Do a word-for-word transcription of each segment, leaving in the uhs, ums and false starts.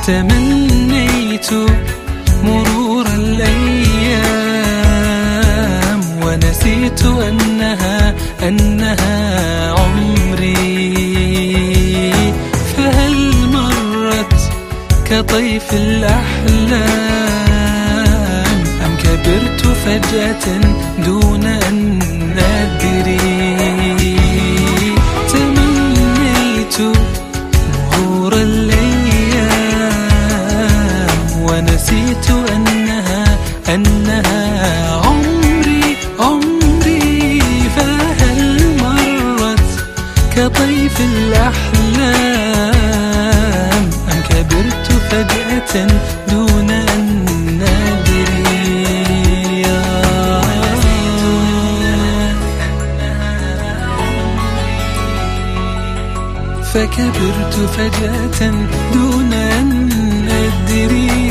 تمنيت مرور الأيام ونسيت أنها أنها عمري. فهل مرت كطيف الأحلام أم كبرت فجأة دون أن أدري؟ تمنيت مرور الأيام ونسيت أنها أنها عمري عمري. فهل مرت كطيف الأحلام أم كبرت فجأة دون أن أدري؟ فكبرت فجأة دون أن أدري.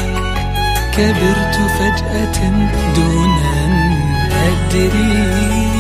كبرت فجأة دون أن أدري.